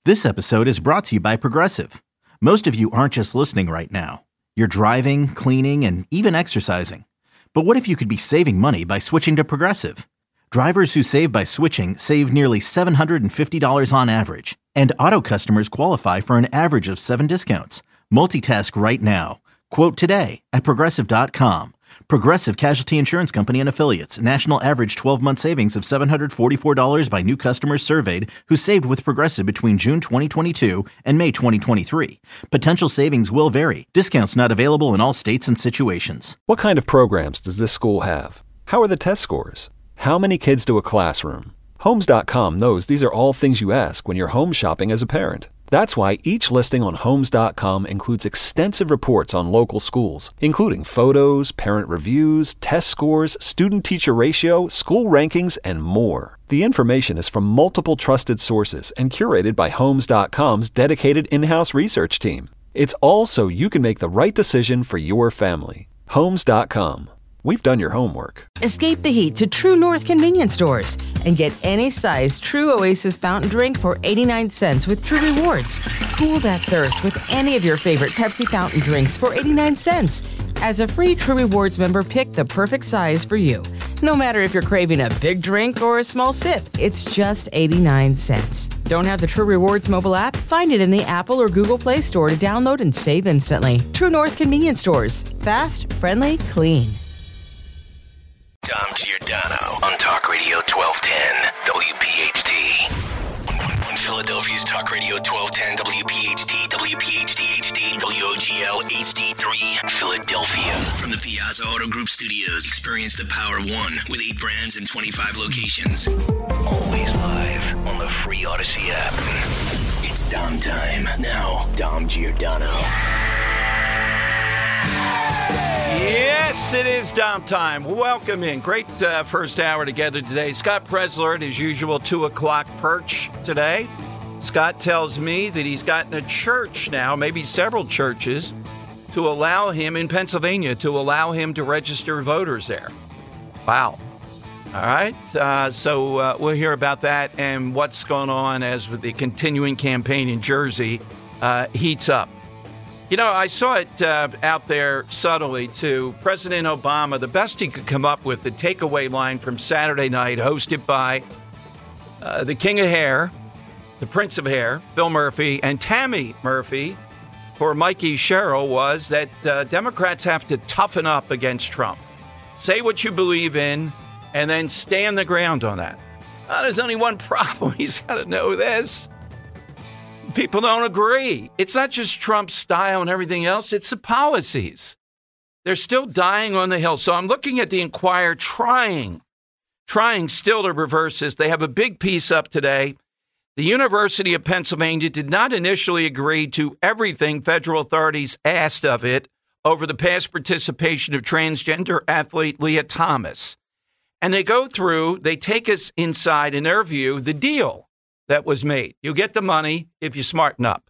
This episode is brought to you by Progressive. Most of you aren't just listening right now. You're driving, cleaning, and even exercising. But what if you could be saving money by switching to Progressive? Drivers who save by switching save nearly $750 on average. And auto customers qualify for an average of 7 discounts. Multitask right now. Quote today at Progressive.com. Progressive Casualty Insurance Company and Affiliates. National average 12-month savings of $744 by new customers surveyed who saved with Progressive between June 2022 and May 2023. Potential savings will vary. Discounts not available in all states and situations. What kind of programs does this school have? How are the test scores? How many kids do a classroom? Homes.com knows these are all things you ask when you're home shopping as a parent. That's why each listing on Homes.com includes extensive reports on local schools, including photos, parent reviews, test scores, student-teacher ratio, school rankings, and more. The information is from multiple trusted sources and curated by Homes.com's dedicated in-house research team. It's all so you can make the right decision for your family. Homes.com. We've done your homework. Escape the heat to True North convenience stores and get any size True Oasis fountain drink for 89 cents with True Rewards. Cool that thirst with any of your favorite Pepsi fountain drinks for 89 cents. As a free True Rewards member, pick the perfect size for you. No matter if you're craving a big drink or a small sip, it's just 89 cents. Don't have the True Rewards mobile app? Find it in the Apple or Google Play Store to download and save instantly. True North convenience stores. Fast, friendly, clean. Dom Giordano on Talk Radio 1210 WPHT. On Philadelphia's Talk Radio 1210 WPHT, WPHT HD, WOGL HD3, Philadelphia. From the Piazza Auto Group Studios, experience the Power of One with 8 brands and 25 locations. Always live on the free Odyssey app. It's Dom time. Now, Dom Giordano. Yes, it is Dom time. Welcome in. Great first hour together today. Scott Presler, at his usual 2 o'clock perch today. Scott tells me that he's gotten a church now, maybe several churches, to allow him in Pennsylvania, to allow him to register voters there. Wow. All right. So we'll hear about that and what's going on as with the continuing campaign in Jersey heats up. You know, I saw it out there subtly, too. President Obama, the best he could come up with, the takeaway line from Saturday night, hosted by the King of Hair, the Prince of Hair, Phil Murphy, and Tammy Murphy for Mikey Sherrill, was that Democrats have to toughen up against Trump. Say what you believe in, and then stand the ground on that. There's only one problem. He's got to know this. People don't agree. It's not just Trump's style and everything else. It's the policies. They're still dying on the Hill. So I'm looking at the Inquirer trying still to reverse this. They have a big piece up today. The University of Pennsylvania did not initially agree to everything federal authorities asked of it over the past participation of transgender athlete Leah Thomas. And they go through, they take us inside, in their view, the deal that was made. You get the money if you smarten up.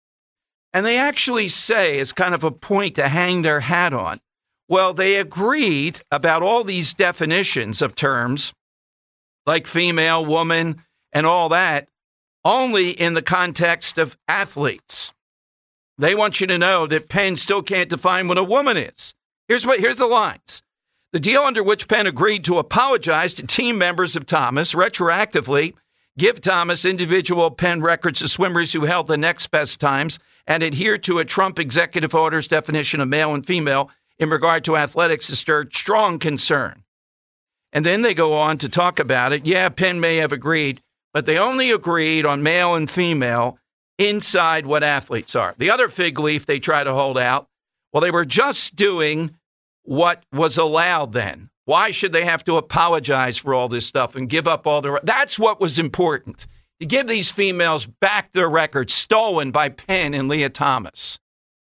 And they actually say, as kind of a point to hang their hat on, well, they agreed about all these definitions of terms, like female, woman, and all that, only in the context of athletes. They want you to know that Penn still can't define what a woman is. Here's the lines. The deal under which Penn agreed to apologize to team members of Thomas retroactively, give Thomas individual Penn records to swimmers who held the next best times, and adhere to a Trump executive order's definition of male and female in regard to athletics has stirred strong concern. And then they go on to talk about it. Yeah, Penn may have agreed, but they only agreed on male and female inside what athletes are. The other fig leaf they try to hold out, well, they were just doing what was allowed then. Why should they have to apologize for all this stuff and give up all their... That's what was important, to give these females back their records stolen by Penn and Leah Thomas.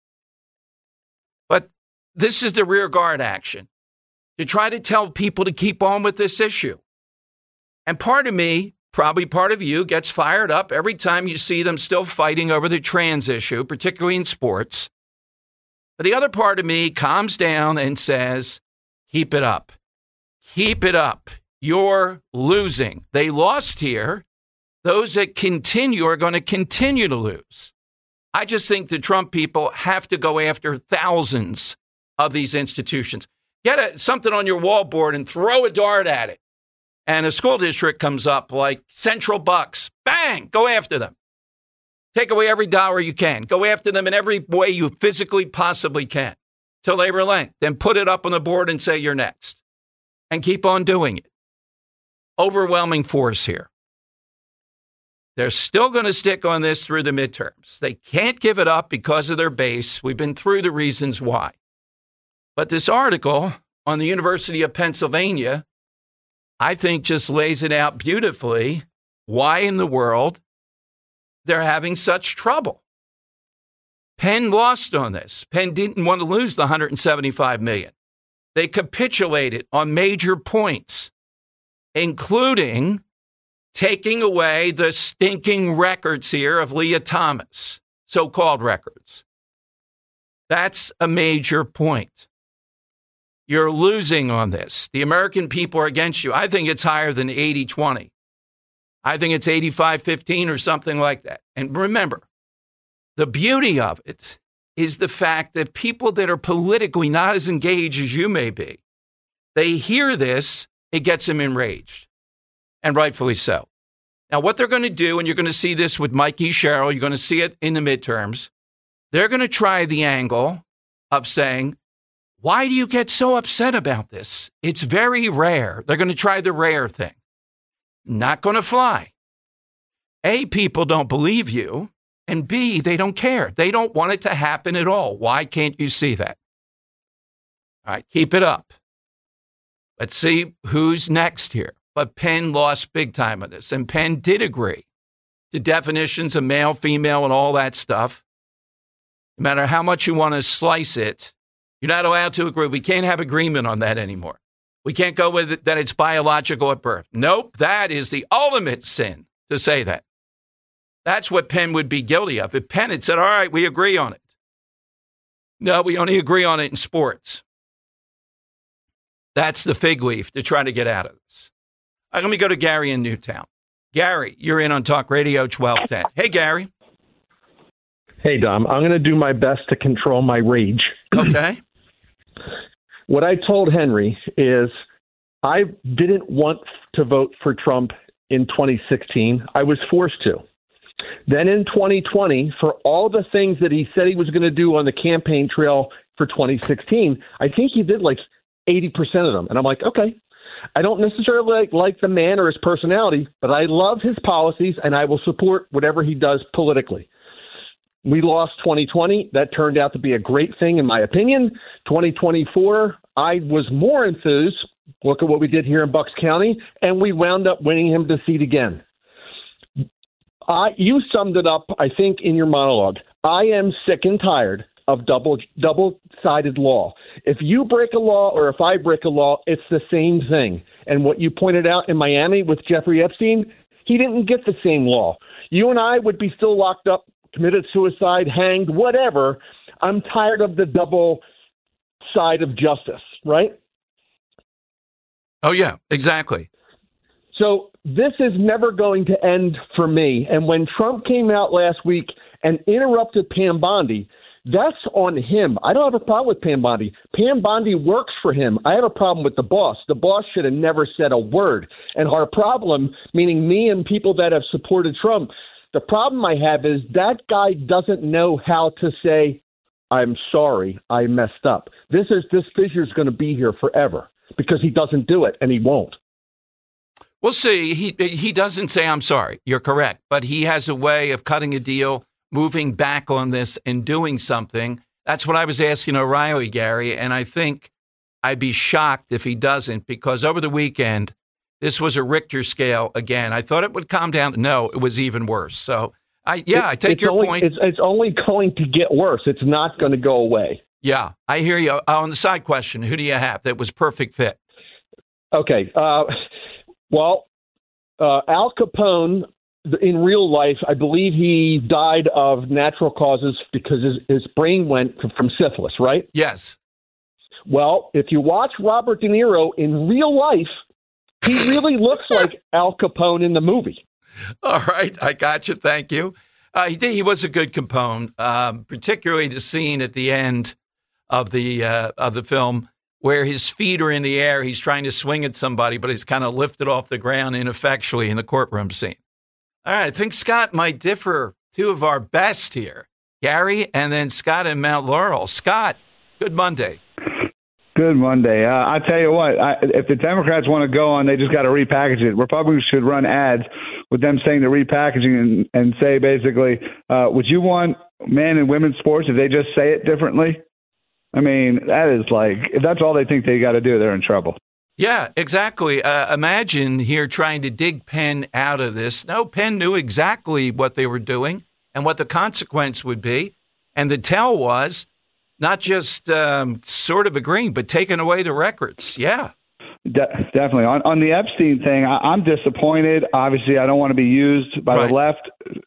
But this is the rear guard action, to try to tell people to keep on with this issue. And part of me, probably part of you, gets fired up every time you see them still fighting over the trans issue, particularly in sports. But the other part of me calms down and says, keep it up. Keep it up. You're losing. They lost here. those that continue are going to continue to lose. I just think the Trump people have to go after thousands of these institutions. Get something on your wall board and throw a dart at it. And a school district comes up like Central Bucks. Bang! Go after them. Take away every dollar you can. Go after them in every way you physically possibly can till they relent. Then put it up on the board and say you're next. And keep on doing it. Overwhelming force here. They're still going to stick on this through the midterms. They can't give it up because of their base. We've been through the reasons why. But this article on the University of Pennsylvania, I think, just lays it out beautifully why in the world they're having such trouble. Penn lost on this. Penn didn't want to lose the $175 million. They capitulated on major points, including taking away the stinking records here of Leah Thomas, so-called records. That's a major point. You're losing on this. The American people are against you. I think it's higher than 80-20. I think it's 85-15 or something like that. And remember, the beauty of it is the fact that people that are politically not as engaged as you may be, they hear this, it gets them enraged, and rightfully so. Now, what they're going to do, and you're going to see this with Mikey Sherrill, you're going to see it in the midterms, they're going to try the angle of saying, why do you get so upset about this? It's very rare. They're going to try the rare thing. Not going to fly. A, people don't believe you, and B, they don't care. They don't want it to happen at all. Why can't you see that? All right, keep it up. Let's see who's next here. But Penn lost big time on this, and Penn did agree to definitions of male, female, and all that stuff. No matter how much you want to slice it, you're not allowed to agree. We can't have agreement on that anymore. We can't go with it that it's biological at birth. Nope, that is the ultimate sin to say that. That's what Penn would be guilty of. If Penn had said, all right, we agree on it. No, we only agree on it in sports. That's the fig leaf to try to get out of this. All right, let me go to Gary in Newtown. Gary, you're in on Talk Radio 1210. Hey, Gary. Hey, Dom. I'm going to do my best to control my rage. Okay. What I told Henry is I didn't want to vote for Trump in 2016. I was forced to. Then in 2020, for all the things that he said he was going to do on the campaign trail for 2016, I think he did like 80% of them. And I'm like, okay, I don't necessarily like the man or his personality, but I love his policies and I will support whatever he does politically. We lost 2020. That turned out to be a great thing, in my opinion. 2024, I was more enthused. Look at what we did here in Bucks County, and we wound up winning him the seat again. You summed it up, I think, in your monologue. I am sick and tired of double-sided law. If you break a law or if I break a law, it's the same thing. And what you pointed out in Miami with Jeffrey Epstein, he didn't get the same law. You and I would be still locked up, committed suicide, hanged, whatever. I'm tired of the double side of justice, right? Oh, yeah, exactly. So this is never going to end for me. And when Trump came out last week and interrupted Pam Bondi, that's on him. I don't have a problem with Pam Bondi. Pam Bondi works for him. I have a problem with the boss. The boss should have never said a word. And our problem, meaning me and people that have supported Trump, the problem I have is that guy doesn't know how to say, I'm sorry, I messed up. This fissure is going to be here forever because he doesn't do it, and he won't. We'll see. He doesn't say, I'm sorry. You're correct. But he has a way of cutting a deal, moving back on this, and doing something. That's what I was asking O'Reilly, Gary, and I think I'd be shocked if he doesn't, because over the weekend, this was a Richter scale again. I thought it would calm down. No, it was even worse. So, I take your point. It's only going to get worse. It's not going to go away. Yeah, I hear you. On the side question, who do you have that was perfect fit? Okay. Well, Al Capone, in real life, I believe he died of natural causes because his brain went from syphilis, right? Yes. Well, if you watch Robert De Niro in real life, he really looks like Al Capone in the movie. All right, I got you. Thank you. He was a good component, particularly the scene at the end of the film where his feet are in the air. He's trying to swing at somebody, but he's kind of lifted off the ground ineffectually in the courtroom scene. All right, I think Scott might differ. Two of our best here, Gary and then Scott in Mount Laurel. Scott, good Monday. Good Monday. I tell you what, if the Democrats want to go on, they just got to repackage it. Republicans should run ads with them saying they're repackaging and say basically, would you want men and women's sports if they just say it differently? I mean, that is like, if that's all they think they got to do, they're in trouble. Yeah, exactly. Imagine here trying to dig Penn out of this. No, Penn knew exactly what they were doing and what the consequence would be. And the tell was not just sort of agreeing, but taking away the records. Yeah. Definitely. On the Epstein thing, I'm disappointed. Obviously, I don't want to be used by the left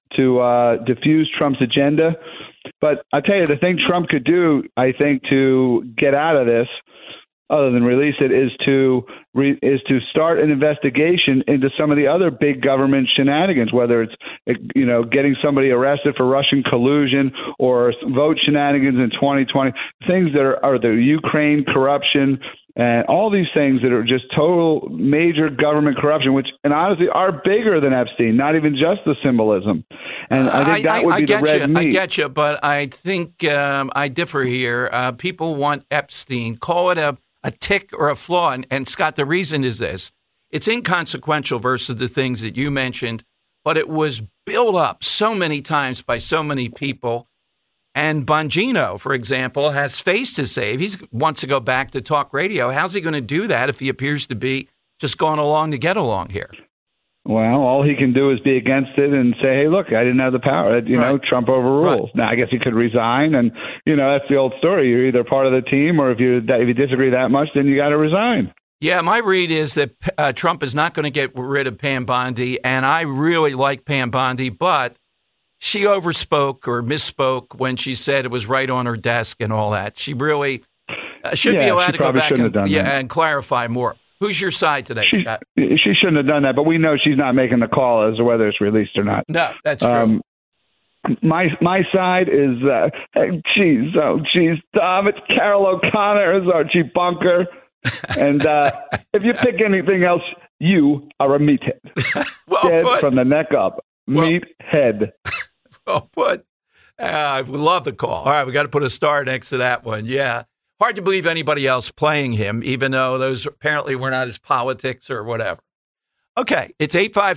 to diffuse Trump's agenda. But I tell you, the thing Trump could do, I think, to get out of this, other than release it, is to start an investigation into some of the other big government shenanigans, whether it's getting somebody arrested for Russian collusion or vote shenanigans in 2020, things that are the Ukraine corruption. And all these things that are just total major government corruption, which, and honestly, are bigger than Epstein, not even just the symbolism. And I think that would be the red meat. I get you, but I think I differ here. People want Epstein. Call it a tick or a flaw. And Scott, the reason is this. It's inconsequential versus the things that you mentioned, but it was built up so many times by so many people. And Bongino, for example, has face to save. He wants to go back to talk radio. How's he going to do that if he appears to be just going along to get along here? Well, all he can do is be against it and say, hey, look, I didn't have the power. Trump overrules. Right. Now, I guess he could resign. And, that's the old story. You're either part of the team or if you disagree that much, then you got to resign. Yeah, my read is that Trump is not going to get rid of Pam Bondi. And I really like Pam Bondi, but she overspoke or misspoke when she said it was right on her desk and all that. She really should be allowed to go back and clarify more. Who's your side today, Scott? She shouldn't have done that, but we know she's not making the call as to whether it's released or not. No, that's true. My side is, Tom, it's Carol O'Connor, it's Archie Bunker. And if you pick anything else, you are a meathead. Dead from the neck up. Meathead. Well put. I love the call. All right, we got to put a star next to that one. Yeah. Hard to believe anybody else playing him, even though those apparently were not his politics or whatever. Okay, it's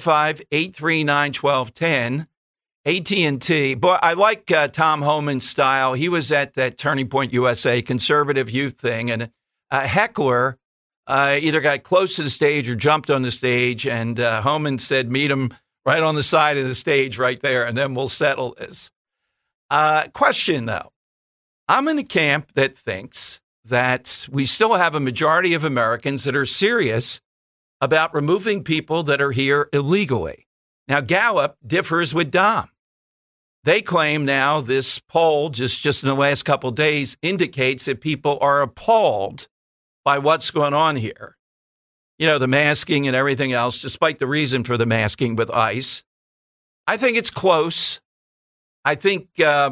855-839-1210, AT&T. Boy, I like Tom Homan's style. He was at that Turning Point USA conservative youth thing, and a heckler either got close to the stage or jumped on the stage, and Homan said, meet him right on the side of the stage right there, and then we'll settle this. Question, though. I'm in a camp that thinks that we still have a majority of Americans that are serious about removing people that are here illegally. Now, Gallup differs with Dom. They claim now this poll, just in the last couple of days, indicates that people are appalled by what's going on here. The masking and everything else, despite the reason for the masking with ICE. I think it's close. I think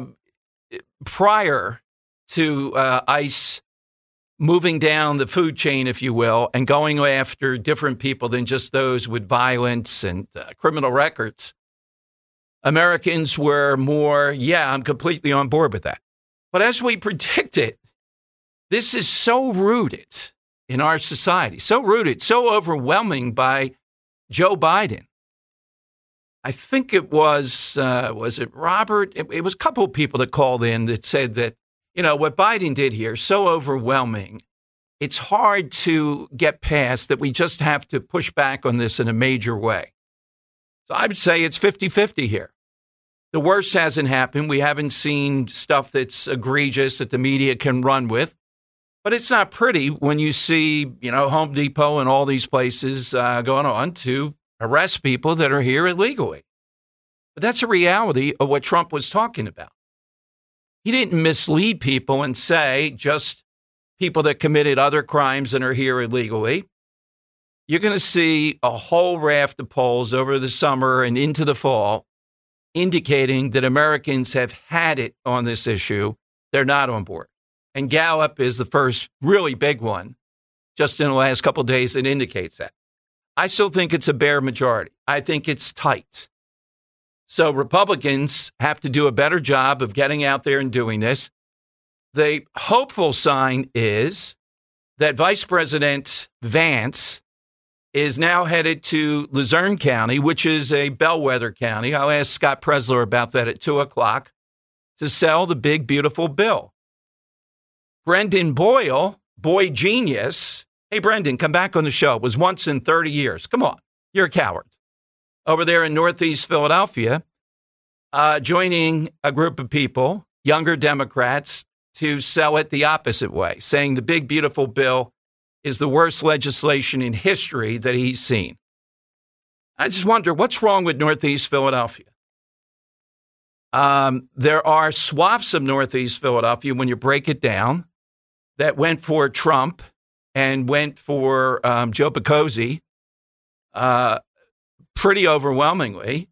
prior to ICE moving down the food chain, if you will, and going after different people than just those with violence and criminal records, Americans were more, I'm completely on board with that. But as we predicted, this is so rooted in our society, so rooted, so overwhelming by Joe Biden. I think it was it Robert? It was a couple of people that called in that said that, what Biden did here, so overwhelming, it's hard to get past that we just have to push back on this in a major way. So I would say it's 50-50 here. The worst hasn't happened. We haven't seen stuff that's egregious that the media can run with. But it's not pretty when you see, Home Depot and all these places going on to arrest people that are here illegally. But that's a reality of what Trump was talking about. He didn't mislead people and say just people that committed other crimes and are here illegally. you're going to see a whole raft of polls over the summer and into the fall indicating that Americans have had it on this issue. They're not on board. And Gallup is the first really big one just in the last couple of days that indicates that. I still think it's a bare majority. I think it's tight. So Republicans have to do a better job of getting out there and doing this. The hopeful sign is that Vice President Vance is now headed to Luzerne County, which is a bellwether county. I'll ask Scott Presler about that at 2 o'clock to sell the big, beautiful bill. Brendan Boyle, boy genius. Hey, Brendan, come back on the show. It was once in 30 years. Come on. You're a coward. Over there in Northeast Philadelphia, joining a group of people, younger Democrats, to sell it the opposite way, saying the big, beautiful bill is the worst legislation in history that he's seen. I just wonder, what's wrong with Northeast Philadelphia? There are swaths of Northeast Philadelphia, when you break it down, that went for Trump and went for Joe Picozzi pretty overwhelmingly.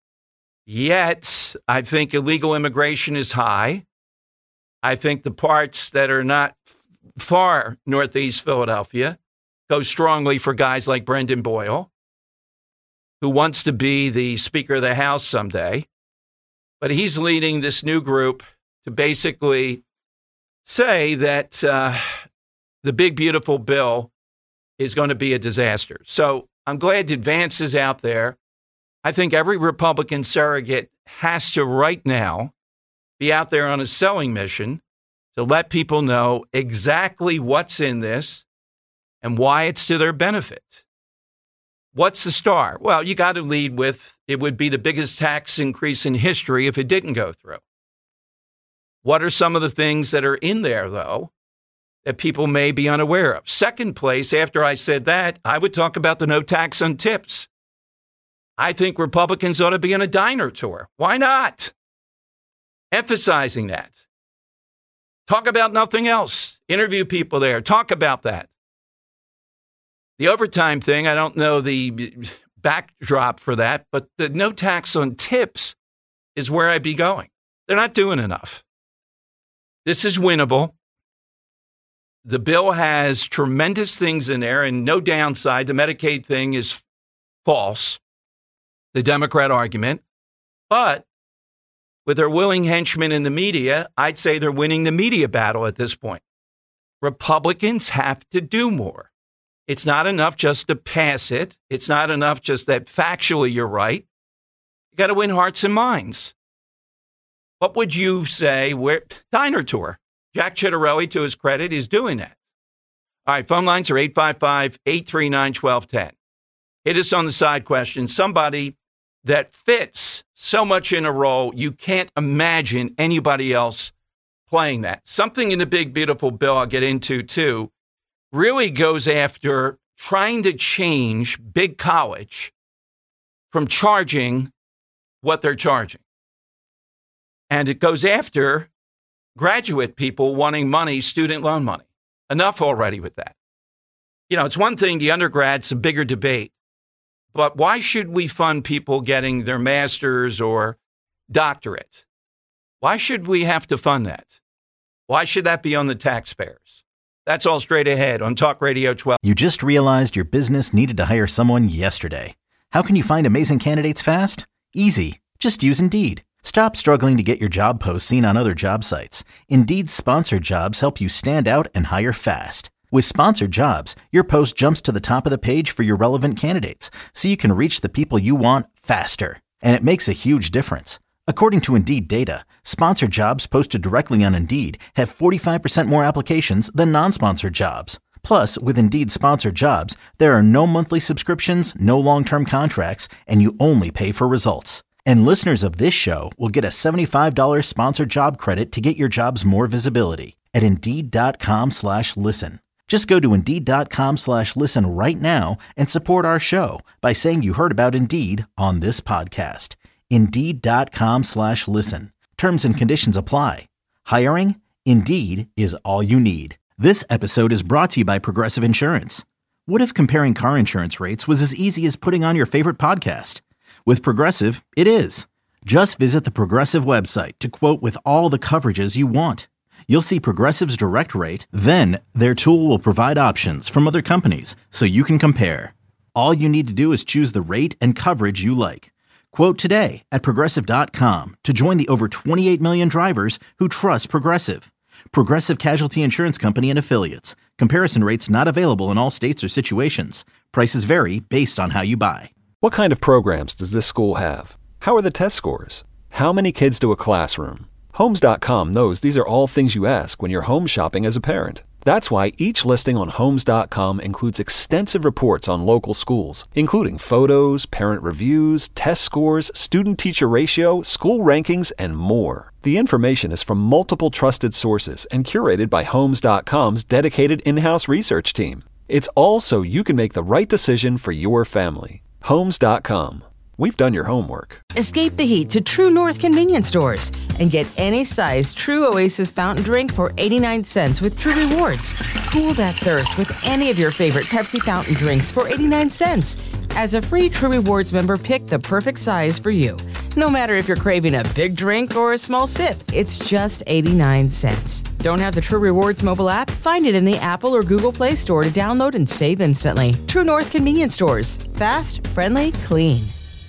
Yet, I think illegal immigration is high. I think the parts that are not far Northeast Philadelphia go strongly for guys like Brendan Boyle, who wants to be the Speaker of the House someday. But he's leading this new group to basically say that the big, beautiful bill is going to be a disaster. So I'm glad that Vance is out there. I think every Republican surrogate has to right now be out there on a selling mission to let people know exactly what's in this and why it's to their benefit. What's the star? Well, you got to lead with it would be the biggest tax increase in history if it didn't go through. What are some of the things that are in there, though, that people may be unaware of? Second place, after I said that, I would talk about the no tax on tips. I think Republicans ought to be on a diner tour. Why not? Emphasizing that. Talk about nothing else. Interview people there. Talk about that. The overtime thing, I don't know the backdrop for that, but the no tax on tips is where I'd be going. They're not doing enough. This is winnable. The bill has tremendous things in there and no downside. The Medicaid thing is false, the Democrat argument. But with their willing henchmen in the media, I'd say they're winning the media battle at this point. Republicans have to do more. It's not enough just to pass it. It's not enough just that factually you're right. You got to win hearts and minds. What would you say? Diner tour. Jack Chitterelli, to his credit, is doing that. All right, phone lines are 855-839-1210. Hit us on the side question. Somebody that fits so much in a role, you can't imagine anybody else playing that. Something in the big, beautiful bill I'll get into, too, really goes after trying to change big college from charging what they're charging. And it goes after graduate people wanting money, student loan money. Enough already with that. You know, it's one thing, the undergrad's a bigger debate. But why should we fund people getting their master's or doctorate? Why should we have to fund that? Why should that be on the taxpayers? That's all straight ahead on Talk Radio 12. You just realized your business needed to hire someone yesterday. How can you find amazing candidates fast? Easy. Just use Indeed. Stop struggling to get your job posts seen on other job sites. Indeed's sponsored jobs help you stand out and hire fast. With sponsored jobs, your post jumps to the top of the page for your relevant candidates, so you can reach the people you want faster. And it makes a huge difference. According to Indeed data, sponsored jobs posted directly on Indeed have 45% more applications than non-sponsored jobs. Plus, with Indeed sponsored jobs, there are no monthly subscriptions, no long-term contracts, and you only pay for results. And listeners of this show will get a $75 sponsored job credit to get your jobs more visibility at Indeed.com/listen. Just go to Indeed.com/listen right now and support our show by saying you heard about Indeed on this podcast. Indeed.com/listen. Terms and conditions apply. Hiring? Indeed is all you need. This episode is brought to you by Progressive Insurance. What if comparing car insurance rates was as easy as putting on your favorite podcast? With Progressive, it is. Just visit the Progressive website to quote with all the coverages you want. You'll see Progressive's direct rate, then their tool will provide options from other companies so you can compare. All you need to do is choose the rate and coverage you like. Quote today at Progressive.com to join the over 28 million drivers who trust Progressive. Progressive Casualty Insurance Company and Affiliates. Comparison rates not available in all states or situations. Prices vary based on how you buy. What kind of programs does this school have? How are the test scores? How many kids do a classroom? Homes.com knows these are all things you ask when you're home shopping as a parent. That's why each listing on Homes.com includes extensive reports on local schools, including photos, parent reviews, test scores, student-teacher ratio, school rankings, and more. The information is from multiple trusted sources and curated by Homes.com's dedicated in-house research team. It's all so you can make the right decision for your family. Homes.com. We've done your homework. Escape the heat to True North convenience stores and get any size True Oasis fountain drink for 89 cents with True Rewards. Cool that thirst with any of your favorite Pepsi fountain drinks for 89 cents. As a free True Rewards member, pick the perfect size for you. No matter if you're craving a big drink or a small sip, it's just 89 cents. Don't have the True Rewards mobile app? Find it in the Apple or Google Play Store to download and save instantly. True North convenience stores. Fast, friendly, clean.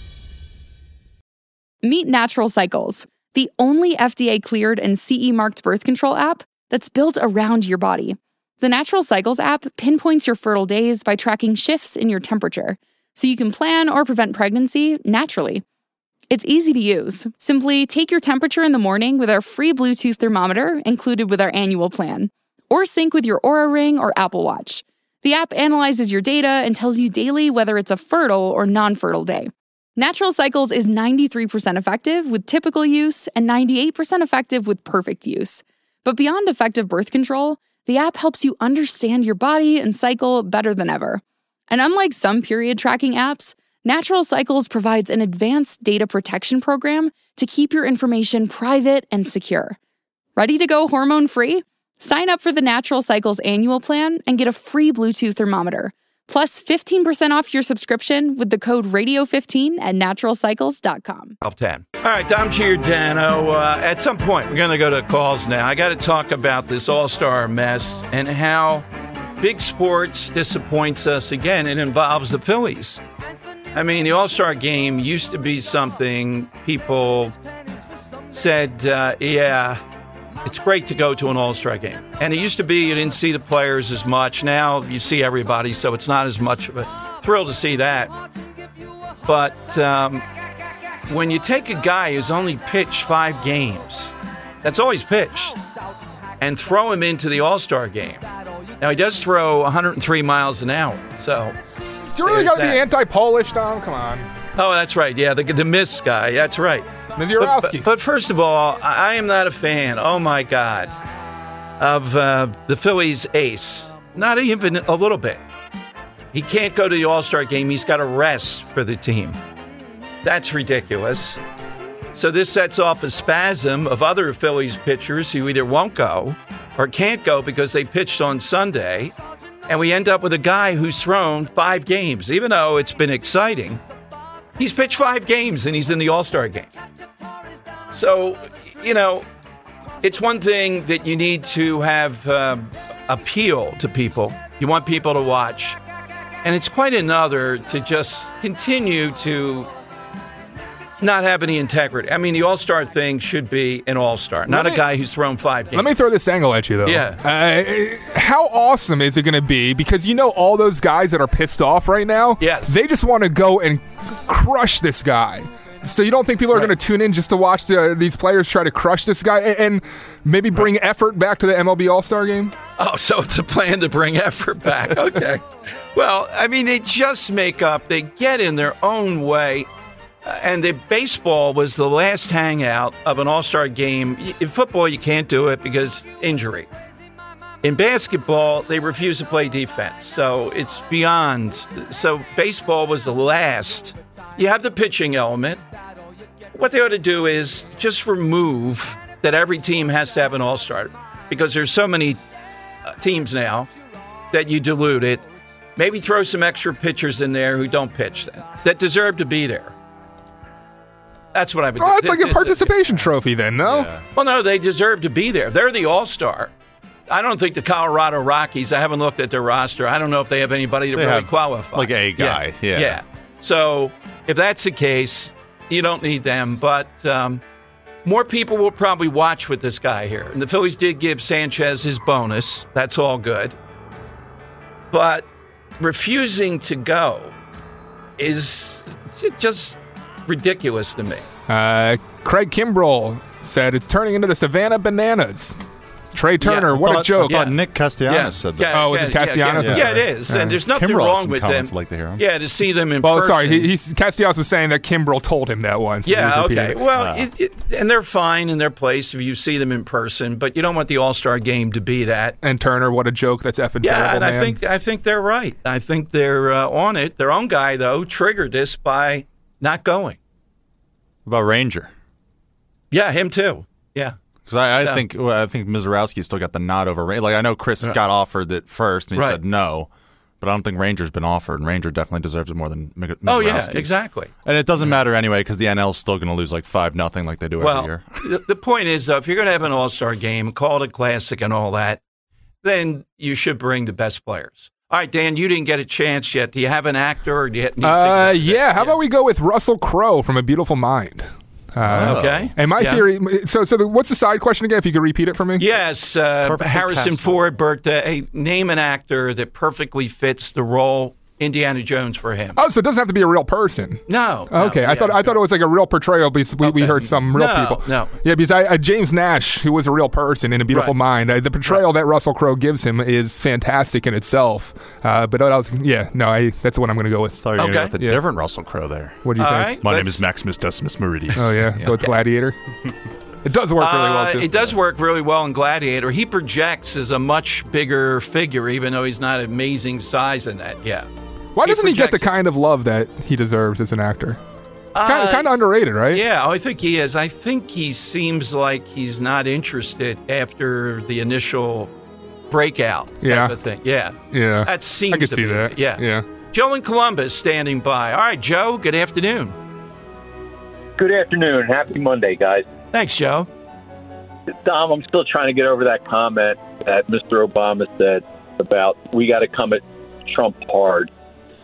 Meet Natural Cycles, the only FDA-cleared and CE-marked birth control app that's built around your body. The Natural Cycles app pinpoints your fertile days by tracking shifts in your temperature, so you can plan or prevent pregnancy naturally. It's easy to use. Simply take your temperature in the morning with our free Bluetooth thermometer included with our annual plan, or sync with your Oura Ring or Apple Watch. The app analyzes your data and tells you daily whether it's a fertile or non-fertile day. Natural Cycles is 93% effective with typical use and 98% effective with perfect use. But beyond effective birth control, the app helps you understand your body and cycle better than ever. And unlike some period tracking apps, Natural Cycles provides an advanced data protection program to keep your information private and secure. Ready to go hormone-free? Sign up for the Natural Cycles annual plan and get a free Bluetooth thermometer. Plus 15% off your subscription with the code radio15 at naturalcycles.com. 10. All right, Dom Giordano. At some point, we're going to go to calls now. I got to talk about this all-star mess and how big sports disappoints us again. It involves the Phillies. I mean, the all-star game used to be something people said, it's great to go to an all-star game. And it used to be you didn't see the players as much. Now you see everybody, so it's not as much of a thrill to see that. But when you take a guy who's only pitched 5 games, that's all he's pitched, and throw him into the all-star game. Now, he does throw 103 miles an hour, so... Do you really got to be anti-Polish, Dom? Come on. Oh, that's right. Yeah, the Miss guy. That's right. But first of all, I am not a fan, oh my God, of the Phillies ace. Not even a little bit. He can't go to the All-Star game. He's got to rest for the team. That's ridiculous. So this sets off a spasm of other Phillies pitchers who either won't go or can't go because they pitched on Sunday. And we end up with a guy who's thrown 5 games, even though it's been exciting. He's pitched 5 games, and he's in the All-Star game. So, it's one thing that you need to have appeal to people. You want people to watch. And it's quite another to just continue to not have any integrity. I mean, the all-star thing should be an all-star, not a guy who's thrown 5 games. Let me throw this angle at you, though. Yeah. How awesome is it going to be? Because all those guys that are pissed off right now, yes, they just want to go and crush this guy. So you don't think people are going to tune in just to watch these players try to crush this guy and maybe bring effort back to the MLB All-Star game? Oh, so it's a plan to bring effort back. Okay. Well, I mean, they just they get in their own way. And the baseball was the last hangout of an all-star game. In football, you can't do it because injury. In basketball, they refuse to play defense. So it's beyond. So baseball was the last. You have the pitching element. What they ought to do is just remove that every team has to have an all-star because there's so many teams now that you dilute it. maybe throw some extra pitchers in there who don't pitch that deserve to be there. That's what I would do. Oh, it's like a participation trophy then, no? Yeah. Well, no, they deserve to be there. They're the all-star. I don't think the Colorado Rockies, I haven't looked at their roster. I don't know if they have anybody that really qualifies. Like a guy, yeah. So if that's the case, you don't need them. But more people will probably watch with this guy here. And the Phillies did give Sanchez his bonus. That's all good. But refusing to go is just ridiculous to me. Craig Kimbrell said it's turning into the Savannah Bananas. Trey Turner, what a joke. I thought Nick Castellanos said that. Oh, was it Castellanos? Yeah, it is. And there's nothing wrong with them. Like to hear him. Yeah, to see them in person. Well, sorry, Castellanos was saying that Kimbrell told him that once. Yeah, okay. Well, and they're fine in their place if you see them in person, but you don't want the All-Star game to be that. And Turner, what a joke. That's effing terrible, and man. I think they're right. I think they're on it. Their own guy, though, triggered this by not going. What about Ranger? Yeah, him too. Yeah. Because I think Mizorowski still got the nod over Ranger. Like, I know Chris got offered it first, and he said no, but I don't think Ranger's been offered, and Ranger definitely deserves it more than Mizorowski. Oh, yeah, exactly. And it doesn't matter anyway, because the NL's still going to lose like 5-0 like they do every year. The point is, though, if you're going to have an All-Star game, call it a classic and all that, then you should bring the best players. All right, Dan, you didn't get a chance yet. Do you have an actor, or do you yeah, how about we go with Russell Crowe from A Beautiful Mind? Okay. And my theory, what's the side question again, if you could repeat it for me? Yes, Harrison Ford, Bert, name an actor that perfectly fits the role Indiana Jones for him. Oh, so it doesn't have to be a real person. No. Okay, I thought it was like a real portrayal because we heard some real people. No. Yeah, because James Nash, who was a real person in A Beautiful Mind, the portrayal that Russell Crowe gives him is fantastic in itself. But that's what I'm going to go with. I thought you were going to go with a different Russell Crowe there. What do you think? Right, My name is Maximus Decimus Meridius. Oh, yeah. Go with Gladiator. It does work really well, too. It does work really well in Gladiator. He projects as a much bigger figure, even though he's not an amazing size in that. Yeah. Why doesn't he get the kind of love that he deserves as an actor? It's kind of underrated, right? Yeah, I think he is. I think he seems like he's not interested after the initial breakout type of thing. Yeah. Yeah. That seems I could to see be that. it. Yeah. Joe in Columbus standing by. All right, Joe, good afternoon. Good afternoon. Happy Monday, guys. Thanks, Joe. Dom, I'm still trying to get over that comment that Mr. Obama said about we got to come at Trump hard.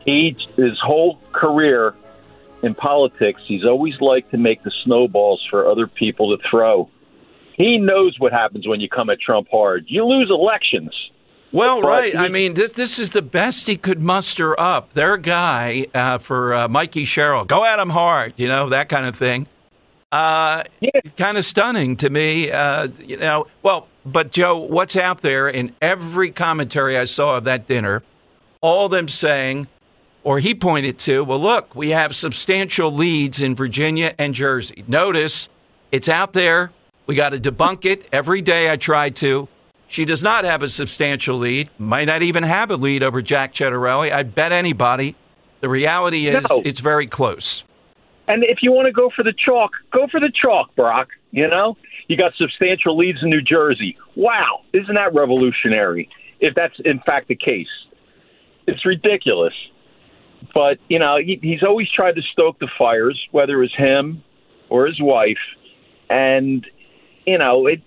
His whole career in politics, he's always liked to make the snowballs for other people to throw. He knows what happens when you come at Trump hard. You lose elections. Well, right. I mean, this is the best he could muster up. Their guy for Mikey Sherrill. Go at him hard, that kind of thing. Kind of stunning to me, Well, but Joe, what's out there in every commentary I saw of that dinner, all of them saying, or he pointed to, well, look, we have substantial leads in Virginia and Jersey. Notice it's out there. We got to debunk it. Every day I try to. She does not have a substantial lead, might not even have a lead over Jack Ciattarelli. I'd bet anybody. The reality is it's very close. And if you want to go for the chalk, go for the chalk, Brock. You got substantial leads in New Jersey. Wow. Isn't that revolutionary? If that's in fact the case. It's ridiculous. But, he's always tried to stoke the fires, whether it was him or his wife. And, I'm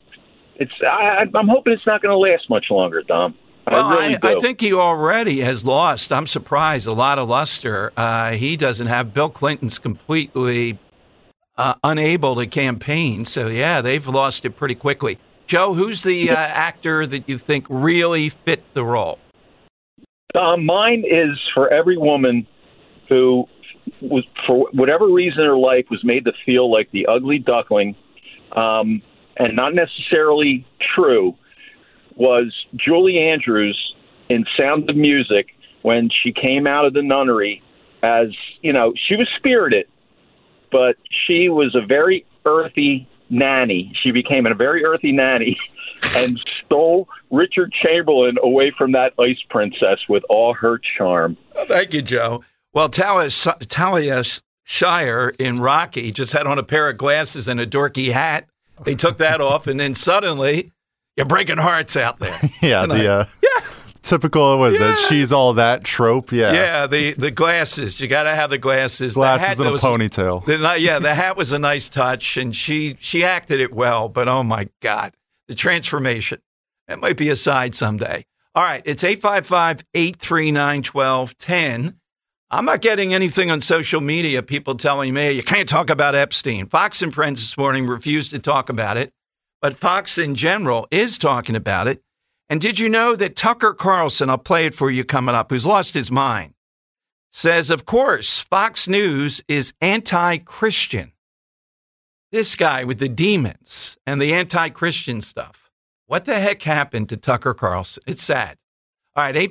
hoping it's not going to last much longer, Dom. Well, I think he already has lost. I'm surprised. A lot of luster. He doesn't have. Bill Clinton's completely unable to campaign. So, yeah, they've lost it pretty quickly. Joe, who's the actor that you think really fit the role? Mine is for every woman who was, for whatever reason in her life, was made to feel like the ugly duckling, and not necessarily true, was Julie Andrews in Sound of Music when she came out of the nunnery as, she was spirited, but she was a very earthy nanny. She became a very earthy nanny and stole Richard Chamberlain away from that ice princess with all her charm. Oh, thank you, Joe. Well, Talia Shire in Rocky just had on a pair of glasses and a dorky hat. They took that off, and then suddenly you're breaking hearts out there. Yeah, Typical was that she's all that trope. Yeah, the glasses. You got to have the glasses. Glasses and a ponytail. The hat was a nice touch, and she acted it well. But oh my God, the transformation. That might be a side someday. All right, it's 855-839-1210. I'm not getting anything on social media. People telling me you can't talk about Epstein. Fox and Friends this morning refused to talk about it, but Fox in general is talking about it. And did you know that Tucker Carlson, I'll play it for you coming up, who's lost his mind, says, of course, Fox News is anti-Christian. This guy with the demons and the anti-Christian stuff. What the heck happened to Tucker Carlson? It's sad. All right,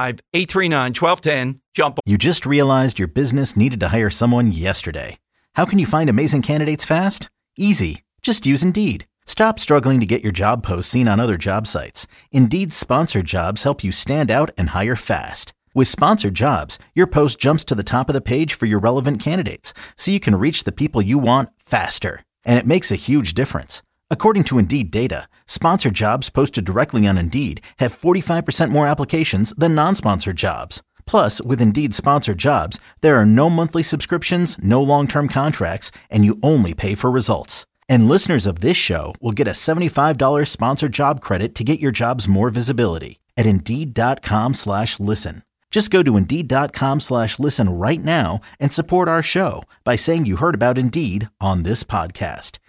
855-839-1210. Jump on. You just realized your business needed to hire someone yesterday. How can you find amazing candidates fast? Easy. Just use Indeed. Stop struggling to get your job posts seen on other job sites. Indeed's sponsored jobs help you stand out and hire fast. With sponsored jobs, your post jumps to the top of the page for your relevant candidates, so you can reach the people you want faster. And it makes a huge difference. According to Indeed data, sponsored jobs posted directly on Indeed have 45% more applications than non-sponsored jobs. Plus, with Indeed sponsored jobs, there are no monthly subscriptions, no long-term contracts, and you only pay for results. And listeners of this show will get a $75 sponsored job credit to get your jobs more visibility at Indeed.com/listen. Just go to Indeed.com/listen right now and support our show by saying you heard about Indeed on this podcast.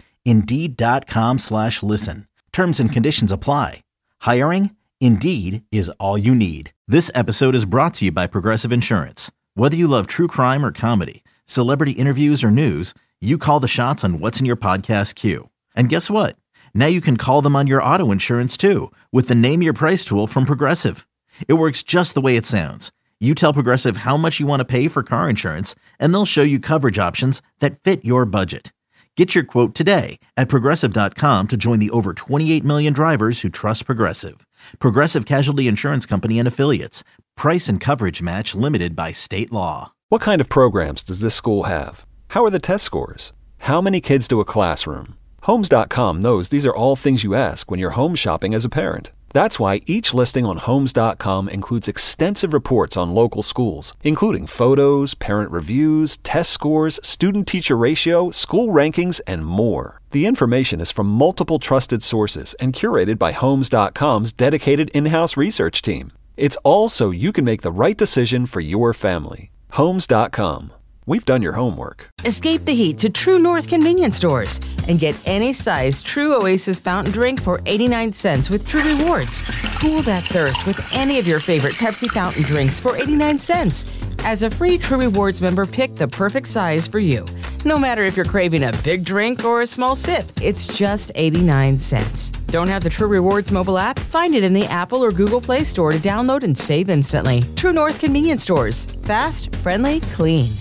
Indeed.com/listen. Terms and conditions apply. Hiring? Indeed is all you need. This episode is brought to you by Progressive Insurance. Whether you love true crime or comedy, celebrity interviews or news, you call the shots on what's in your podcast queue. And guess what? Now you can call them on your auto insurance too with the Name Your Price tool from Progressive. It works just the way it sounds. You tell Progressive how much you want to pay for car insurance, and they'll show you coverage options that fit your budget. Get your quote today at Progressive.com to join the over 28 million drivers who trust Progressive. Progressive Casualty Insurance Company and Affiliates. Price and coverage match limited by state law. What kind of programs does this school have? How are the test scores? How many kids do a classroom? Homes.com knows these are all things you ask when you're home shopping as a parent. That's why each listing on Homes.com includes extensive reports on local schools, including photos, parent reviews, test scores, student-teacher ratio, school rankings, and more. The information is from multiple trusted sources and curated by Homes.com's dedicated in-house research team. It's all so you can make the right decision for your family. Homes.com. We've done your homework. Escape the heat to True North convenience stores and get any size True Oasis fountain drink for 89 cents with True Rewards. Cool that thirst with any of your favorite Pepsi fountain drinks for 89 cents. As a free True Rewards member, pick the perfect size for you. No matter if you're craving a big drink or a small sip, it's just 89 cents. Don't have the True Rewards mobile app? Find it in the Apple or Google Play Store to download and save instantly. True North convenience stores. Fast, friendly, clean.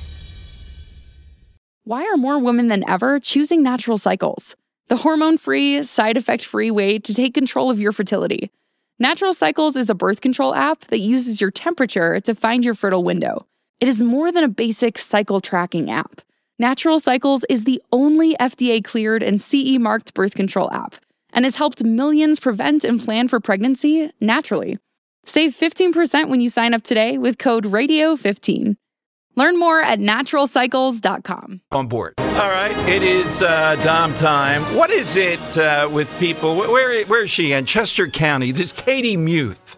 Why are more women than ever choosing Natural Cycles? The hormone-free, side-effect-free way to take control of your fertility. Natural Cycles is a birth control app that uses your temperature to find your fertile window. It is more than a basic cycle tracking app. Natural Cycles is the only FDA-cleared and CE-marked birth control app and has helped millions prevent and plan for pregnancy naturally. Save 15% when you sign up today with code RADIO15. Learn more at naturalcycles.com. On board. All right, it is Dom time. What is it with people? Where is she in Chester County? This Katie Muth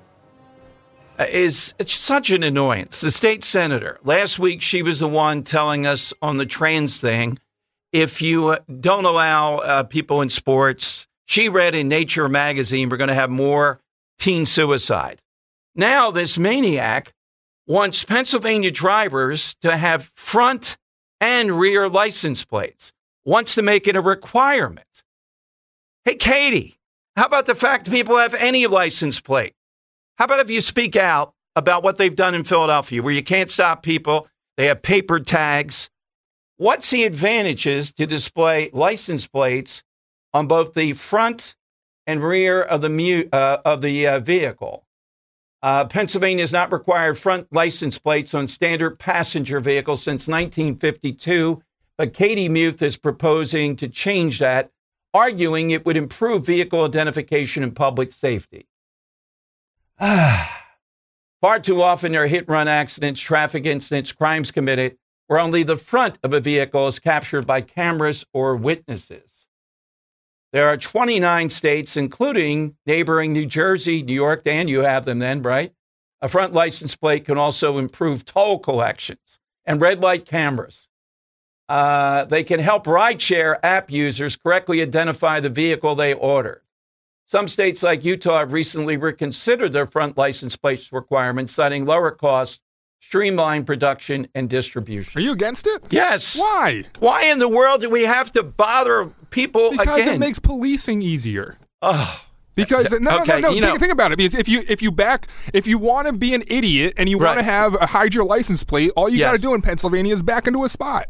is such an annoyance. The state senator. Last week, she was the one telling us on the trans thing, if you don't allow people in sports, she read in Nature magazine, we're going to have more teen suicide. Now this maniac wants Pennsylvania drivers to have front and rear license plates, wants to make it a requirement. Hey, Katie, how about the fact that people have any license plate? How about if you speak out about what they've done in Philadelphia, where you can't stop people, they have paper tags. What's the advantages to display license plates on both the front and rear of the vehicle? Pennsylvania has not required front license plates on standard passenger vehicles since 1952, but Katie Muth is proposing to change that, arguing it would improve vehicle identification and public safety. Far too often there are hit-run accidents, traffic incidents, crimes committed where only the front of a vehicle is captured by cameras or witnesses. There are 29 states, including neighboring New Jersey, New York, and you have them then, right? A front license plate can also improve toll collections and red light cameras. They can help rideshare app users correctly identify the vehicle they ordered. Some states like Utah have recently reconsidered their front license plate requirements, citing lower costs, streamlined production, and distribution. Are you against it? Yes. Why? Why in the world do we have to bother people because again? Because it makes policing easier. Oh. Because no. Think about it. Because if you want to be an idiot and you want to hide your license plate, all you got to do in Pennsylvania is back into a spot.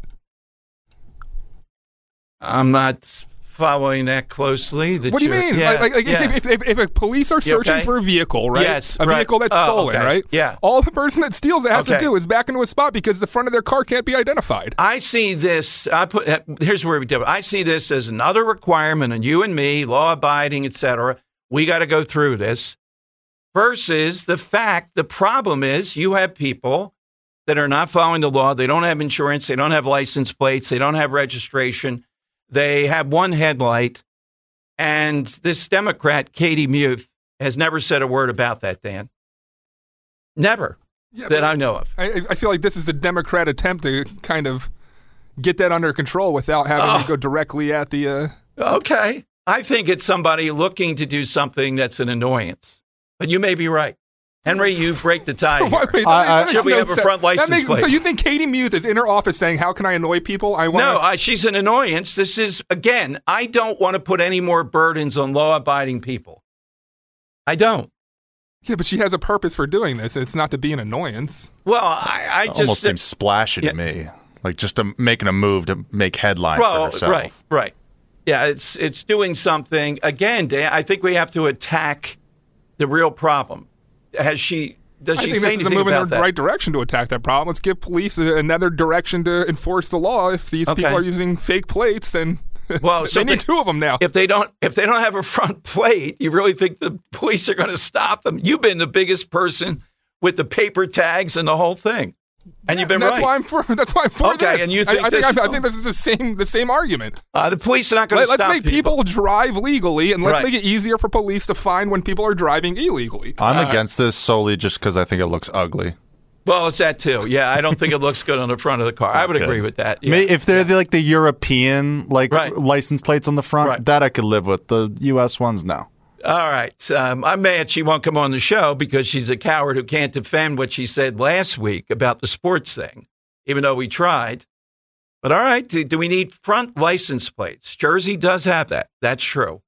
I'm not following that closely. What do you mean? If police are searching for a vehicle, right? Yes, a vehicle that's stolen, right? Yeah. All the person that steals it has to do is back into a spot because the front of their car can't be identified. I see this. Here's where we do it. I see this as another requirement on you and me, law abiding, etc. We got to go through this. Versus the problem is you have people that are not following the law. They don't have insurance. They don't have license plates. They don't have registration. They have one headlight, and this Democrat, Katie Muth, has never said a word about that, Dan. Never, that I know of. I feel like this is a Democrat attempt to kind of get that under control without having to go directly at the... Okay. I think it's somebody looking to do something that's an annoyance. But you may be right. Henry, you break the tie here. Should we have a front license plate? So you think Katie Muth is in her office saying, how can I annoy people? She's an annoyance. This is, again, I don't want to put any more burdens on law-abiding people. I don't. Yeah, but she has a purpose for doing this. It's not to be an annoyance. Well, I just... almost seems splashy to me. Like just making a move to make headlines for herself. Right. Yeah, it's doing something. Again, Dan, I think we have to attack the real problem. Does she say anything about that? I think this is a move in the right direction to attack that problem. Let's give police another direction to enforce the law. If these people are using fake plates, then they need two of them now. If they don't have a front plate, you really think the police are going to stop them? You've been the biggest person with the paper tags and the whole thing. And you've been that's right. Why I'm for this. Okay, and you think I think this is the same argument. The police are not going to stop people. Let's make people drive legally, and let's make it easier for police to find when people are driving illegally. I'm against this solely just because I think it looks ugly. Well, it's that too. Yeah, I don't think it looks good on the front of the car. I would agree with that. Yeah. If they're like the European license plates on the front, that I could live with. The U.S. ones, no. All right. I'm mad she won't come on the show because she's a coward who can't defend what she said last week about the sports thing, even though we tried. But all right, do we need front license plates? Jersey does have that. That's true.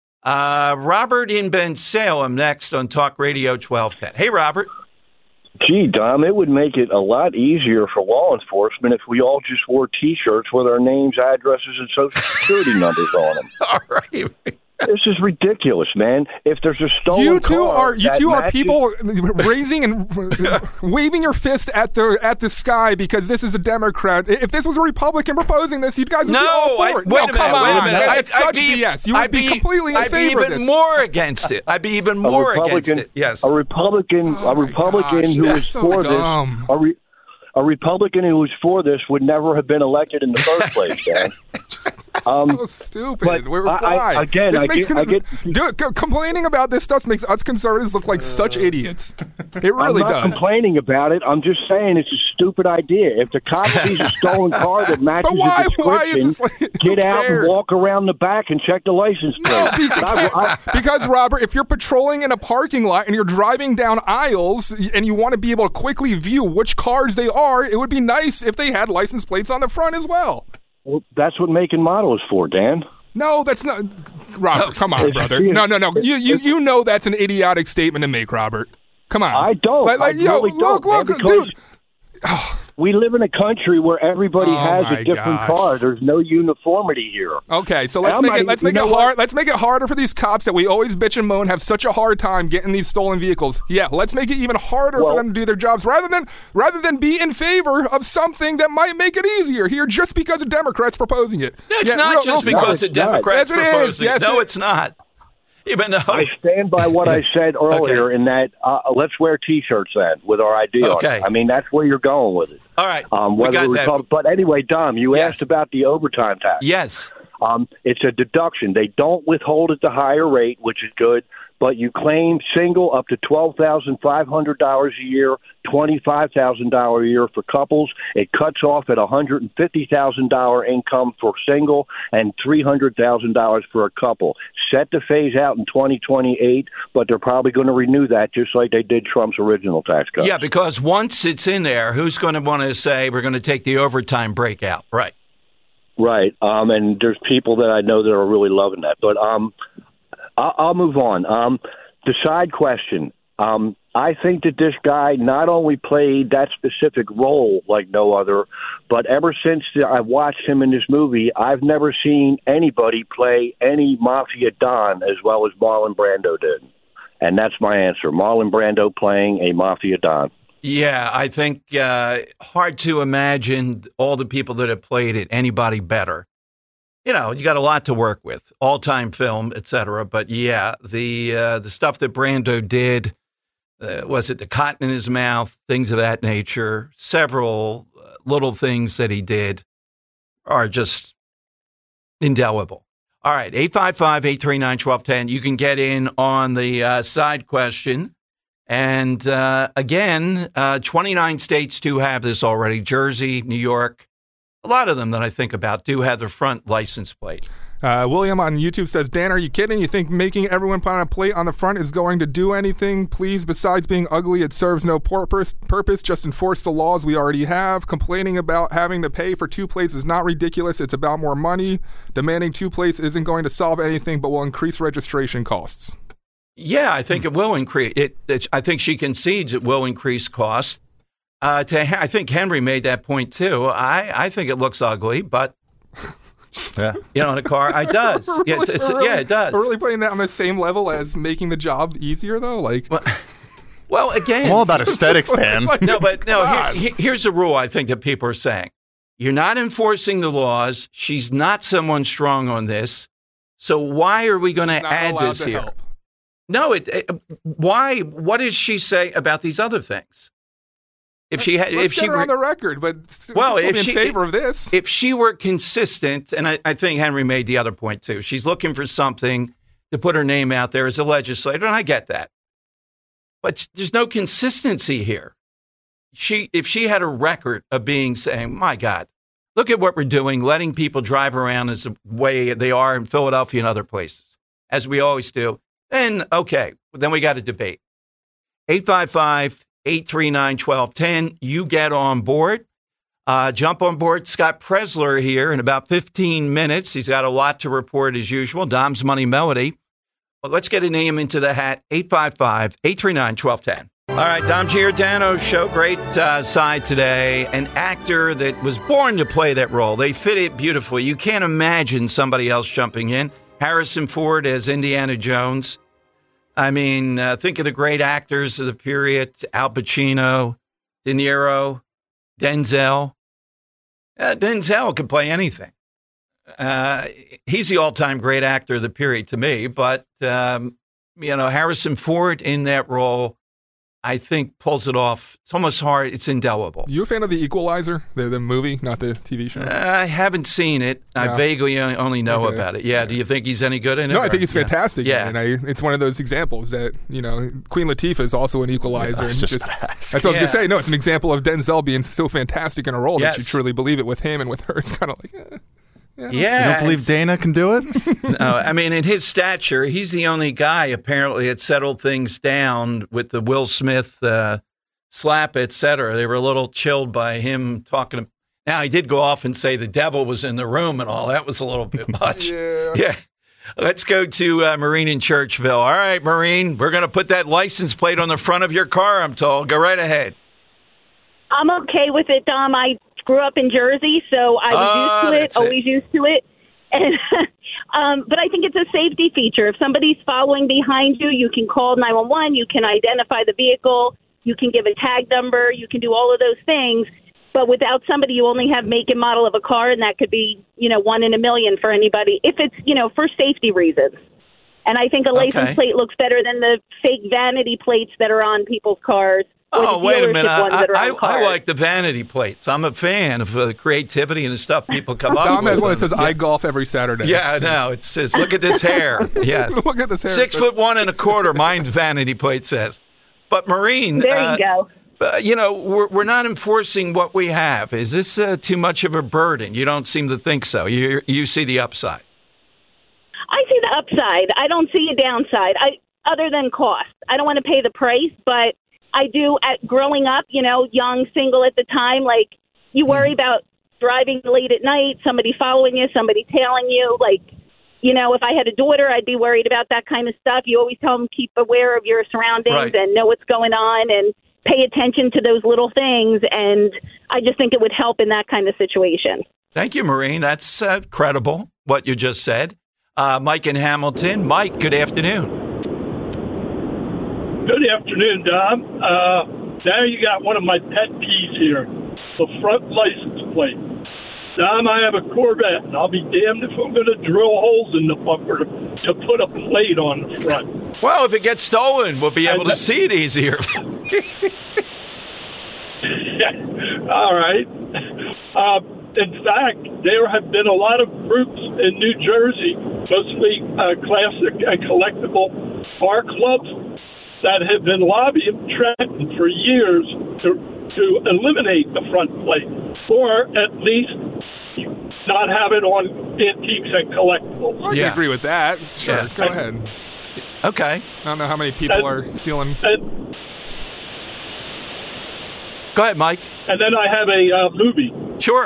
Robert in Bensalem next on Talk Radio 1210. Hey, Robert. Gee, Dom, it would make it a lot easier for law enforcement if we all just wore T-shirts with our names, addresses, and Social Security numbers on them. All right. This is ridiculous, man. If there's a stolen car, you two are people raising and waving your fist at the sky because this is a Democrat. If this was a Republican proposing this, you guys would be all for it. Wait a minute. That's such BS. You would be completely in favor of this. I'd be even more against it. I'd be even more against it. Yes. A Republican who is for this. A Republican who was for this would never have been elected in the first place, Dan. So stupid. Why? Complaining about this stuff makes us conservatives look like such idiots. It really does. I'm not complaining about it. I'm just saying it's a stupid idea. If the cop sees a stolen car that matches the description, get out and walk around the back and check the license plate. Because, Robert, if you're patrolling in a parking lot and you're driving down aisles and you want to be able to quickly view which cars they are, it would be nice if they had license plates on the front as well. Well, that's what make and model is for, Dan. No, that's not. Robert, come on, brother. No. You know that's an idiotic statement to make, Robert. Come on. I don't. I really don't. Look, dude. We live in a country where everybody has a different car. There's no uniformity here. Okay, so let's make it harder for these cops that we always bitch and moan have such a hard time getting these stolen vehicles. Yeah, let's make it even harder for them to do their jobs rather than be in favor of something that might make it easier here just because a Democrat's proposing it. It's not just because a Democrat's proposing it. No, it's not. Even though I stand by what I said earlier in that let's wear T-shirts then with our ID on it. I mean, that's where you're going with it. All right. But anyway, Dom, you asked about the overtime tax. Yes. It's a deduction. They don't withhold at the higher rate, which is good, but you claim single up to $12,500 a year, $25,000 a year for couples. It cuts off at $150,000 income for single and $300,000 for a couple. Set to phase out in 2028, but they're probably going to renew that just like they did Trump's original tax cut. Yeah, because once it's in there, who's going to want to say we're going to take the overtime breakout? Right. Right. And there's people that I know that are really loving that. But I'll move on. The side question. I think that this guy not only played that specific role like no other, but ever since I watched him in this movie, I've never seen anybody play any Mafia Don as well as Marlon Brando did. And that's my answer. Marlon Brando playing a Mafia Don. Yeah, I think hard to imagine all the people that have played it, anybody better. You know, you got a lot to work with, all-time film, et cetera. But yeah, the stuff that Brando did, was it the cotton in his mouth, things of that nature, several little things that he did are just indelible. All right, 855-839-1210. You can get in on the side question. And again, 29 states do have this already. Jersey, New York, a lot of them that I think about do have the front license plate. William on YouTube says, Dan, are you kidding? You think making everyone put on a plate on the front is going to do anything? Please, besides being ugly, it serves no purpose. Just enforce the laws we already have. Complaining about having to pay for 2 plates is not ridiculous. It's about more money. Demanding 2 plates isn't going to solve anything, but will increase registration costs. Yeah, I think it will increase. I think she concedes it will increase costs. I think Henry made that point too. I think it looks ugly, but in a car, it does. It does. We're really putting that on the same level as making the job easier, though. Well, again, I'm all about aesthetics, Dan. Here's a rule I think that people are saying: you're not enforcing the laws. She's not someone strong on this, so why are we going to add this here? Help. No, why? What does she say about these other things? Let's get her on the record, but if in favor of this, if she were consistent, and I think Henry made the other point too, she's looking for something to put her name out there as a legislator, and I get that, but there's no consistency here. If she had a record of saying, "My God, look at what we're doing, letting people drive around as the way they are in Philadelphia and other places, as we always do," then okay, then we got a debate. 855-839-1210. You get on board. Jump on board. Scott Presler here in about 15 minutes. He's got a lot to report as usual. Dom's Money Melody. Well, let's get a name into the hat. 855-839-1210. All right, Dom Giordano show. Great side today. An actor that was born to play that role. They fit it beautifully. You can't imagine somebody else jumping in. Harrison Ford as Indiana Jones. I mean, think of the great actors of the period: Al Pacino, De Niro, Denzel. Denzel can play anything. He's the all-time great actor of the period to me. But, Harrison Ford in that role, I think, pulls it off. It's almost hard. It's indelible. You a fan of The Equalizer, the movie, not the TV show? I haven't seen it. I vaguely only know about it. Yeah. Do you think he's any good in it? No, I think he's fantastic. Yeah. And it's one of those examples that, Queen Latifah is also an equalizer. That's what I was going to say. No, it's an example of Denzel being so fantastic in a role that you truly believe it with him, and with her, it's kind of like, You don't believe Dana can do it? No, I mean, in his stature, he's the only guy apparently that settled things down with the Will Smith slap, et cetera. They were a little chilled by him talking. Now, he did go off and say the devil was in the room and all. That was a little bit much. Yeah. Let's go to Maureen in Churchville. All right, Maureen, we're going to put that license plate on the front of your car, I'm told. Go right ahead. I'm okay with it, Dom. I grew up in Jersey, so I was used to it, always used to it. And but I think it's a safety feature. If somebody's following behind you, you can call 911, you can identify the vehicle, you can give a tag number, you can do all of those things. But without somebody, you only have make and model of a car, and that could be, 1 in a million for anybody, if it's, for safety reasons. And I think a license plate looks better than the fake vanity plates that are on people's cars. Oh, wait a minute. I like the vanity plates. I'm a fan of the creativity and the stuff people come up with. Dom has one that says, I golf every Saturday. Yeah, I know. It says, look at this hair. Yes. Look at this hair. 6'1.25", mine vanity plate says. But Maureen. There you go. We're not enforcing what we have. Is this too much of a burden? You don't seem to think so. You see the upside. I see the upside. I don't see a downside. Other than cost. I don't want to pay the price, but I do. Growing up, young, single at the time, like you worry about driving late at night, somebody following you, somebody tailing you. Like, if I had a daughter, I'd be worried about that kind of stuff. You always tell them keep aware of your surroundings and know what's going on and pay attention to those little things. And I just think it would help in that kind of situation. Thank you, Maureen. That's credible, what you just said. Mike in Hamilton. Mike, good afternoon. Good afternoon, Dom. Now you got one of my pet peeves here, the front license plate. Dom, I have a Corvette, and I'll be damned if I'm going to drill holes in the bumper to put a plate on the front. Well, if it gets stolen, we'll be able to see it easier. All right. In fact, there have been a lot of groups in New Jersey, mostly classic and collectible car clubs, that have been lobbying Trenton for years to eliminate the front plate, or at least not have it on antiques and collectibles. I can agree with that. Sure, go ahead. Okay. I don't know how many people are stealing. Go ahead, Mike. And then I have a movie. Sure.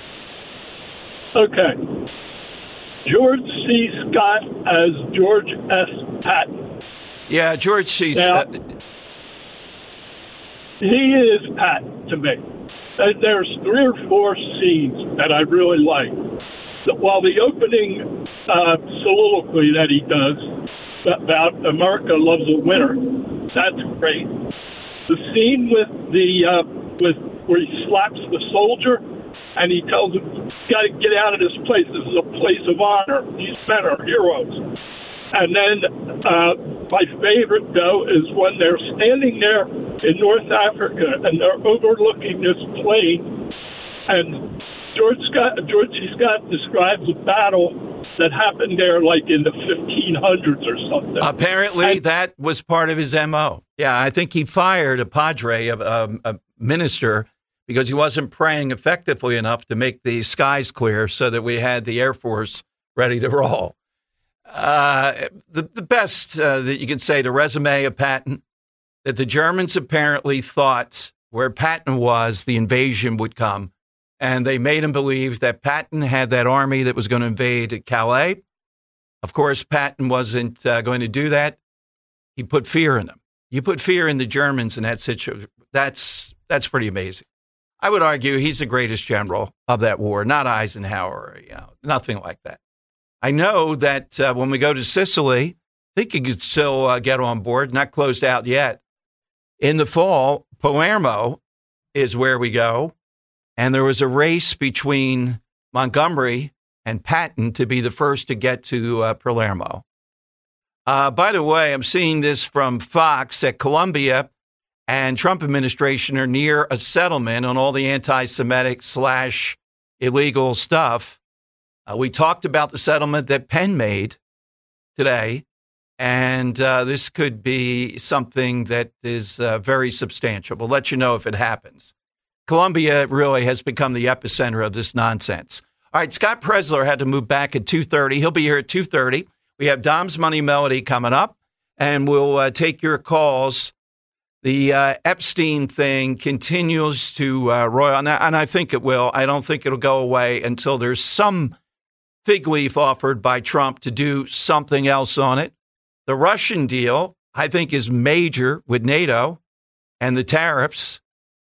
Okay. George C. Scott as George S. Patton. Yeah, George C. Now, he is Patton to me. There's 3 or 4 scenes that I really like. While the opening soliloquy that he does about America loves a winner, that's great. The scene with where he slaps the soldier and he tells him, "You got to get out of this place. This is a place of honor. These men are heroes." And then my favorite, though, is when they're standing there in North Africa and they're overlooking this plain, and George C. Scott describes a battle that happened there like in the 1500s or something. Apparently, that was part of his MO. Yeah, I think he fired a padre, a minister, because he wasn't praying effectively enough to make the skies clear so that we had the Air Force ready to roll. The best that you can say, the resume of Patton, that the Germans apparently thought where Patton was, the invasion would come. And they made him believe that Patton had that army that was going to invade Calais. Of course, Patton wasn't going to do that. He put fear in them. You put fear in the Germans in that situation. That's pretty amazing. I would argue he's the greatest general of that war, not Eisenhower, nothing like that. I know that when we go to Sicily, I think he could still get on board, not closed out yet. In the fall, Palermo is where we go. And there was a race between Montgomery and Patton to be the first to get to Palermo. By the way, I'm seeing this from Fox that Colombia and Trump administration are near a settlement on all the anti-Semitic / illegal stuff. We talked about the settlement that Penn made today, and this could be something that is very substantial. We'll let you know if it happens. Colombia really has become the epicenter of this nonsense. All right, Scott Presler had to move back at 2:30. He'll be here at 2:30. We have Dom's Money Melody coming up, and we'll take your calls. The Epstein thing continues to roil, and I think it will. I don't think it'll go away until there's some fig leaf offered by Trump to do something else on it. The Russian deal, I think, is major with NATO and the tariffs.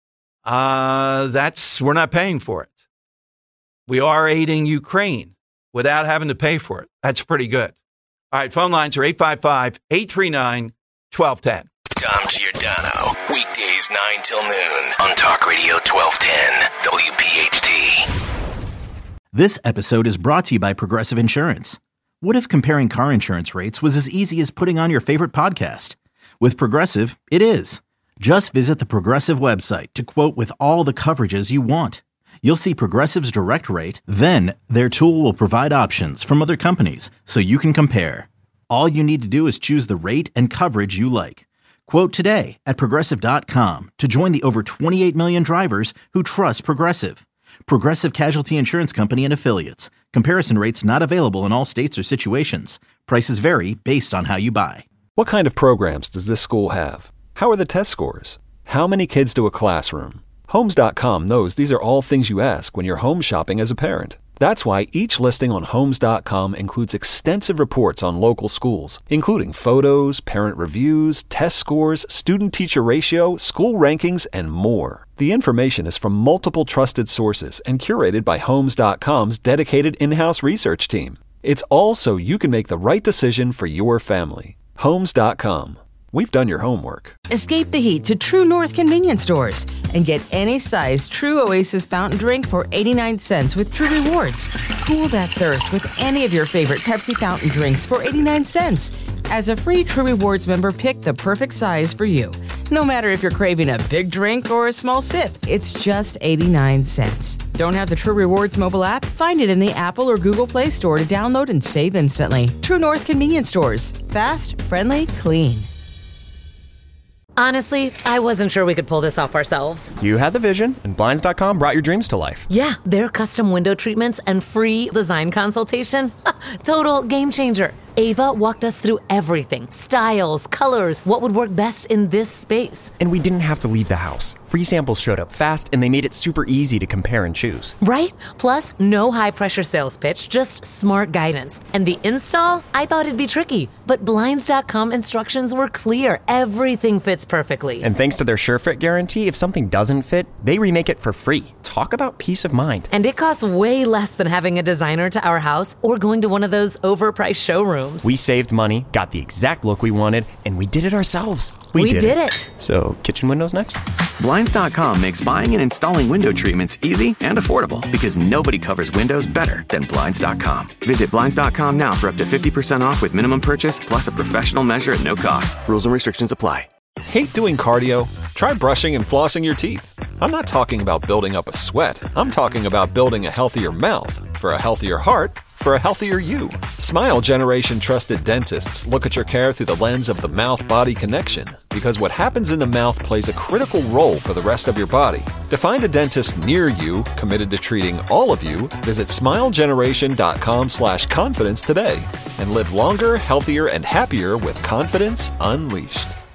We're not paying for it. We are aiding Ukraine without having to pay for it. That's pretty good. All right, phone lines are 855-839-1210. Dom Giordano, weekdays 9 till noon on Talk Radio 1210 WPHT. This episode is brought to you by Progressive Insurance. What if comparing car insurance rates was as easy as putting on your favorite podcast? With Progressive, it is. Just visit the Progressive website to quote with all the coverages you want. You'll see Progressive's direct rate, then their tool will provide options from other companies so you can compare. All you need to do is choose the rate and coverage you like. Quote today at Progressive.com to join the over 28 million drivers who trust Progressive. Progressive Casualty Insurance Company and Affiliates. Comparison rates not available in all states or situations. Prices vary based on how you buy. What kind of programs does this school have? How are the test scores? How many kids do a classroom? Homes.com knows these are all things you ask when you're home shopping as a parent. That's why each listing on Homes.com includes extensive reports on local schools, including photos, parent reviews, test scores, student-teacher ratio, school rankings, and more. The information is from multiple trusted sources and curated by Homes.com's dedicated in-house research team. It's all so you can make the right decision for your family. Homes.com. We've done your homework. Escape the heat to True North convenience stores and get any size True Oasis fountain drink for 89 cents with True Rewards. Cool that thirst with any of your favorite Pepsi fountain drinks for 89 cents. As a free True Rewards member, pick the perfect size for you. No matter if you're craving a big drink or a small sip, it's just 89 cents. Don't have the True Rewards mobile app? Find it in the Apple or Google Play Store to download and save instantly. True North convenience stores. Fast, friendly, clean. Honestly, I wasn't sure we could pull this off ourselves. You had the vision, and Blinds.com brought your dreams to life. Yeah, their custom window treatments and free design consultation. Total game changer. Ava walked us through everything. Styles, colors, what would work best in this space. And we didn't have to leave the house. Free samples showed up fast, and they made it super easy to compare and choose. Right? Plus, no high-pressure sales pitch, just smart guidance. And the install? I thought it'd be tricky. But Blinds.com instructions were clear. Everything fits perfectly. And thanks to their SureFit guarantee, if something doesn't fit, they remake it for free. Talk about peace of mind. And it costs way less than having a designer to our house or going to one of those overpriced showrooms. We saved money, got the exact look we wanted, and we did it ourselves. We did it. So, kitchen windows next? Blinds.com makes buying and installing window treatments easy and affordable because nobody covers windows better than Blinds.com. Visit Blinds.com now for up to 50% off with minimum purchase plus a professional measure at no cost. Rules and restrictions apply. Hate doing cardio? Try brushing and flossing your teeth. I'm not talking about building up a sweat. I'm talking about building a healthier mouth for a healthier heart for a healthier you. Smile Generation trusted dentists look at your care through the lens of the mouth-body connection because what happens in the mouth plays a critical role for the rest of your body. To find a dentist near you committed to treating all of you, visit smilegeneration.com/confidence today and live longer, healthier, and happier with confidence unleashed.